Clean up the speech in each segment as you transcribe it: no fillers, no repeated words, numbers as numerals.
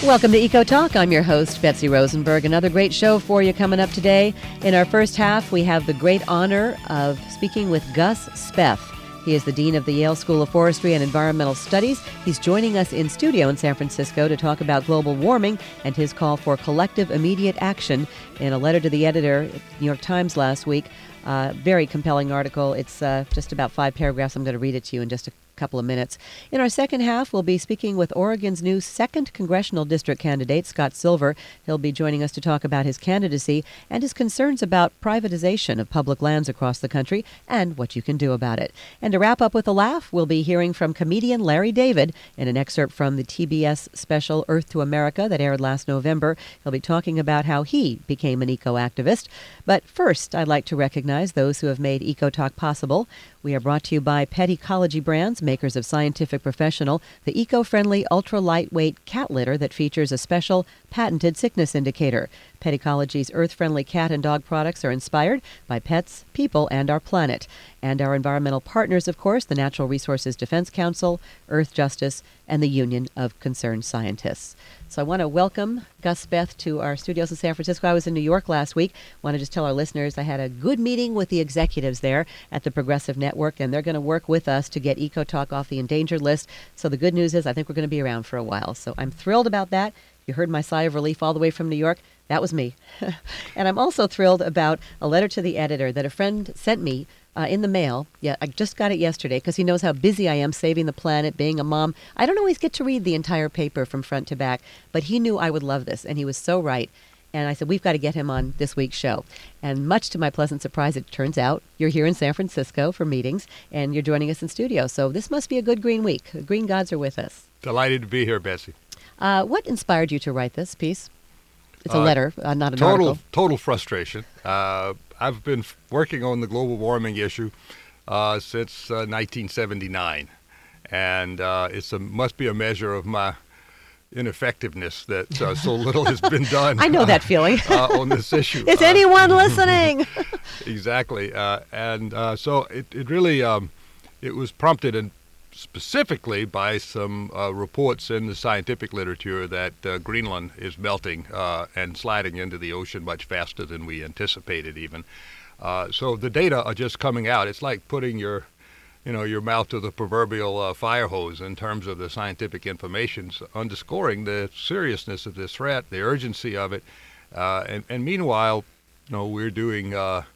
Welcome to Eco Talk. I'm your host, Betsy Rosenberg. Another great show for you coming up today. In our first half, we have the great honor of speaking with Gus Speth. He is the Dean of the Yale School of Forestry and Environmental Studies. He's joining us in studio in San Francisco to talk about global warming and his call for collective immediate action. In a letter to the editor at the New York Times last week, very compelling article. It's just about 5 paragraphs. I'm going to read it to you in just a couple of minutes. In our second half, we'll be speaking with Oregon's new 2nd Congressional District candidate, Scott Silver. He'll be joining us to talk about his candidacy and his concerns about privatization of public lands across the country and what you can do about it. And to wrap up with a laugh, we'll be hearing from comedian Larry David in an excerpt from the TBS special Earth to America that aired last November. He'll be talking about how he became an eco-activist. But first, I'd like to recognize those who have made Eco Talk possible. We are brought to you by Pet Ecology Brands, makers of Scientific Professional, the eco-friendly, ultra-lightweight cat litter that features a special patented sickness indicator. Pet Ecology's earth-friendly cat and dog products are inspired by pets, people, and our planet. And our environmental partners, of course, the Natural Resources Defense Council, Earth Justice, and the Union of Concerned Scientists. So I want to welcome Gus Speth to our studios in San Francisco. I was in New York last week. I want to just tell our listeners I had a good meeting with the executives there at the Progressive Network, and they're going to work with us to get Eco Talk off the endangered list. So the good news is I think we're going to be around for a while. So I'm thrilled about that. You heard my sigh of relief all the way from New York. That was me. And I'm also thrilled about a letter to the editor that a friend sent me in the mail. Yeah, I just got it yesterday because he knows how busy I am saving the planet, being a mom. I don't always get to read the entire paper from front to back, but he knew I would love this, and he was so right. And I said, we've got to get him on this week's show. And much to my pleasant surprise, it turns out you're here in San Francisco for meetings, and you're joining us in studio. So this must be a good green week. The green gods are with us. Delighted to be here, Betsy. What inspired you to write this piece? It's a letter, not an article. Total frustration. I've been working on the global warming issue since 1979, and it must be a measure of my ineffectiveness that so little has been done. I know that feeling. On this issue. Is anyone listening? Exactly, so it really it was prompted and specifically by some reports in the scientific literature that Greenland is melting and sliding into the ocean much faster than we anticipated even. So the data are just coming out. It's like putting your mouth to the proverbial fire hose in terms of the scientific information, underscoring the seriousness of this threat, the urgency of it. And meanwhile, we're doing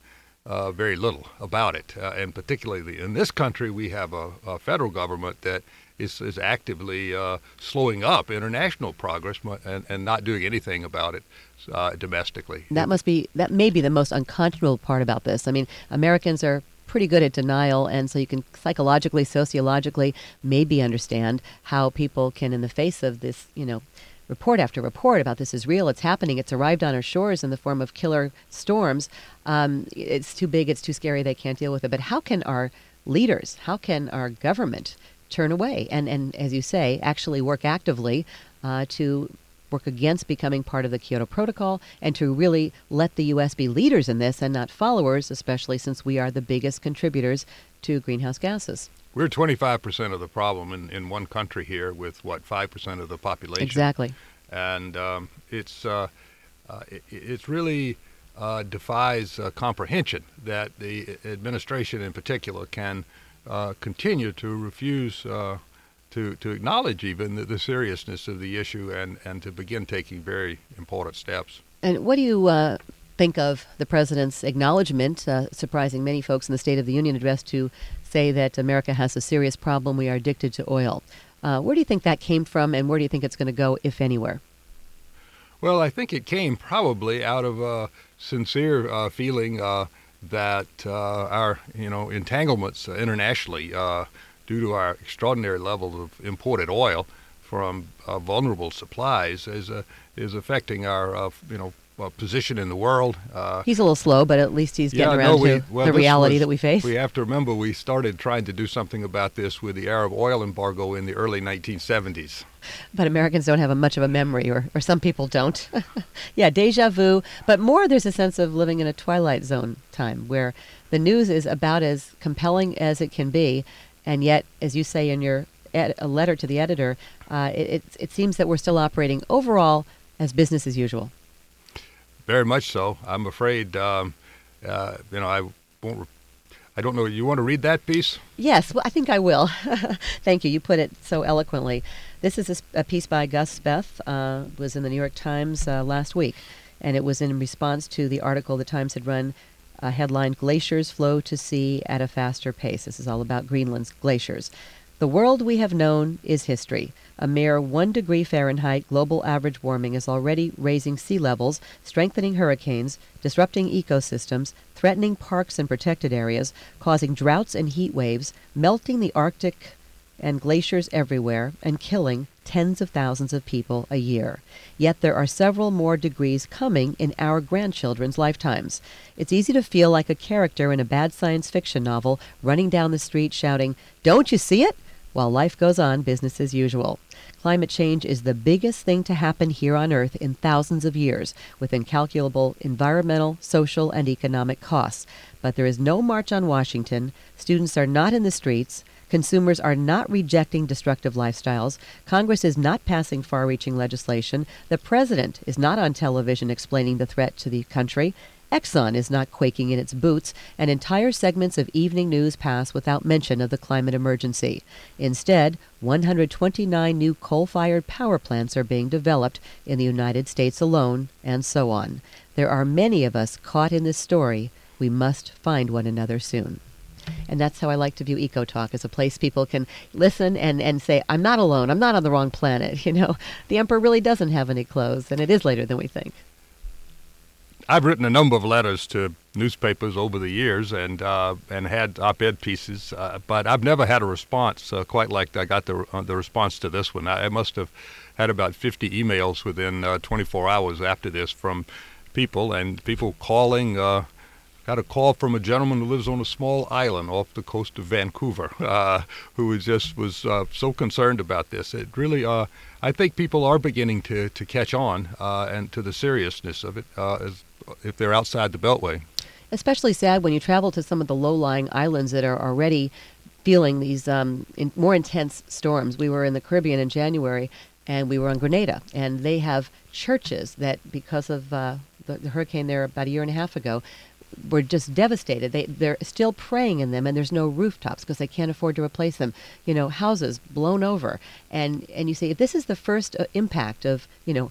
very little about it, and particularly in this country, we have a federal government that is actively slowing up international progress and not doing anything about it domestically. That may be the most unconscionable part about this. I mean, Americans are pretty good at denial, and so you can psychologically, sociologically, maybe understand how people can, in the face of this, report after report about this is real, it's happening, it's arrived on our shores in the form of killer storms. It's too big, it's too scary, they can't deal with it. But how can our leaders, how can our government turn away and as you say, actually work actively to work against becoming part of the Kyoto Protocol and to really let the U.S. be leaders in this and not followers, especially since we are the biggest contributors to greenhouse gases? We're 25% of the problem in one country here with, 5% of the population. Exactly. And it's really defies comprehension that the administration in particular can continue to refuse to acknowledge even the seriousness of the issue and to begin taking very important steps. And what do you think of the president's acknowledgement, surprising many folks in the State of the Union address, to say that America has a serious problem, we are addicted to oil? Where do you think that came from, and where do you think it's going to go, if anywhere? Well, I think it came probably out of a sincere feeling that our entanglements internationally due to our extraordinary level of imported oil from vulnerable supplies is affecting our position in the world. He's a little slow, but at least he's getting around to the reality that we face. We have to remember we started trying to do something about this with the Arab oil embargo in the early 1970s. But Americans don't have much of a memory, or some people don't. Yeah, deja vu. But more, there's a sense of living in a Twilight Zone time where the news is about as compelling as it can be. And yet, as you say in your a letter to the editor, it seems that we're still operating overall as business as usual. Very much so. I'm afraid, I won't. I don't know. You want to read that piece? Yes, well, I think I will. Thank you. You put it so eloquently. This is a piece by Gus Speth. Was in the New York Times last week, and it was in response to the article the Times had run, headlined "Glaciers Flow to Sea at a Faster Pace." This is all about Greenland's glaciers. The world we have known is history. A mere 1 degree Fahrenheit global average warming is already raising sea levels, strengthening hurricanes, disrupting ecosystems, threatening parks and protected areas, causing droughts and heat waves, melting the Arctic and glaciers everywhere, and killing tens of thousands of people a year. Yet there are several more degrees coming in our grandchildren's lifetimes. It's easy to feel like a character in a bad science fiction novel running down the street shouting, "Don't you see it?" while life goes on business as usual. Climate change is the biggest thing to happen here on Earth in thousands of years, with incalculable environmental, social, and economic costs. But there is no march on Washington, students are not in the streets, consumers are not rejecting destructive lifestyles, Congress is not passing far-reaching legislation, the president is not on television explaining the threat to the country, Exxon is not quaking in its boots, and entire segments of evening news pass without mention of the climate emergency. Instead, 129 new coal-fired power plants are being developed in the United States alone, and so on. There are many of us caught in this story. We must find one another soon. And that's how I like to view Eco Talk, as a place people can listen and say, I'm not alone, I'm not on the wrong planet. The emperor really doesn't have any clothes, and it is later than we think. I've written a number of letters to newspapers over the years and had op-ed pieces, but I've never had a response quite like I got the response to this one. I must have had about 50 emails within 24 hours after this from people, and people calling. Got a call from a gentleman who lives on a small island off the coast of Vancouver, who was so concerned about this. It really, I think people are beginning to catch on and to the seriousness of it if they're outside the Beltway. Especially sad when you travel to some of the low-lying islands that are already feeling these more intense storms. We were in the Caribbean in January, and we were on Grenada, and they have churches that, because of the hurricane there about a year and a half ago, were just devastated. They're still praying in them, and there's no rooftops because they can't afford to replace them. Houses blown over. And you say, if this is the first impact of,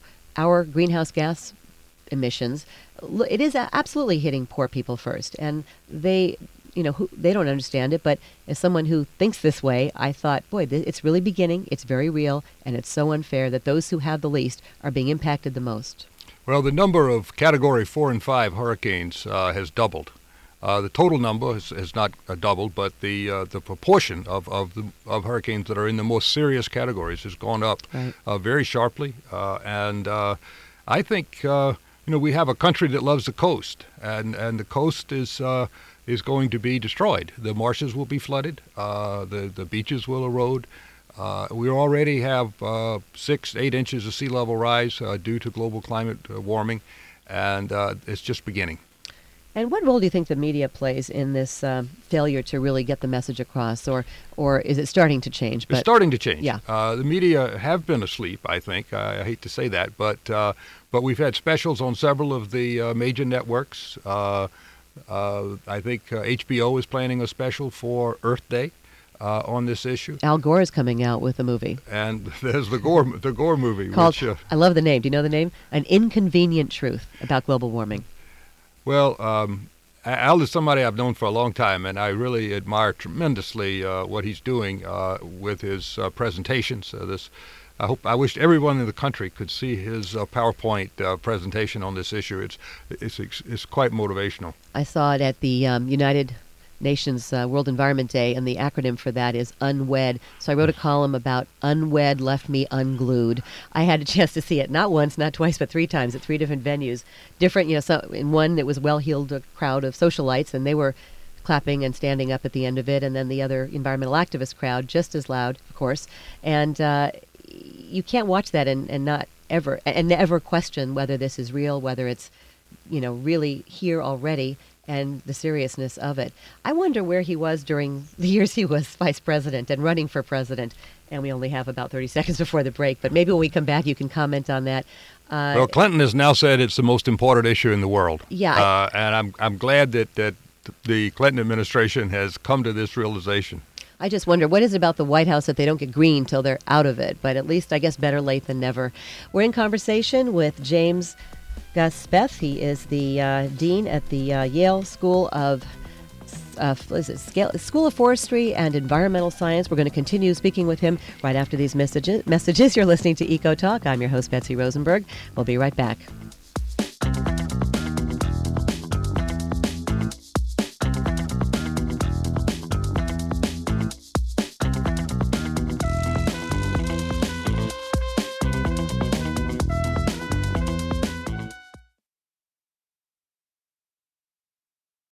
our greenhouse gas emissions, it is absolutely hitting poor people first. And they don't understand it, but as someone who thinks this way, I thought, boy, it's really beginning, it's very real, and it's so unfair that those who have the least are being impacted the most. Well, the number of Category 4 and 5 hurricanes has doubled. The total number has not doubled, but the proportion of hurricanes that are in the most serious categories has gone up very sharply. And I think we have a country that loves the coast, and the coast is going to be destroyed. The marshes will be flooded. The beaches will erode. We already have 6-8 inches of sea level rise due to global climate warming, and it's just beginning. And what role do you think the media plays in this failure to really get the message across, or is it starting to change? It's starting to change. Yeah. The media have been asleep, I think. I hate to say that, but we've had specials on several of the major networks. I think HBO is planning a special for Earth Day. On this issue. Al Gore is coming out with a movie. And there's the Gore movie. Called, I love the name. Do you know the name? An Inconvenient Truth about global warming. Well, Al is somebody I've known for a long time, and I really admire tremendously what he's doing with his presentations. I wish everyone in the country could see his PowerPoint presentation on this issue. It's quite motivational. I saw it at the United Nations World Environment Day, and the acronym for that is UNWED. So I wrote a column about UNWED left me unglued. I had a chance to see it not once, not twice, but 3 times at 3 different venues. Different, so in one it was well-heeled crowd of socialites, and they were clapping and standing up at the end of it, and then the other environmental activist crowd, just as loud, of course. And you can't watch that and not ever question whether this is real, whether it's really here already and the seriousness of it. I wonder where he was during the years he was vice president and running for president. And we only have about 30 seconds before the break, but maybe when we come back, you can comment on that. Well, Clinton has now said it's the most important issue in the world. Yeah. And I'm glad that the Clinton administration has come to this realization. I just wonder, what is it about the White House that they don't get green till they're out of it? But at least, I guess, better late than never. We're in conversation with James Gus Speth. He is the dean at the Yale School of School of Forestry and Environmental Science. We're going to continue speaking with him right after these messages. You're listening to Eco Talk. I'm your host, Betsy Rosenberg. We'll be right back.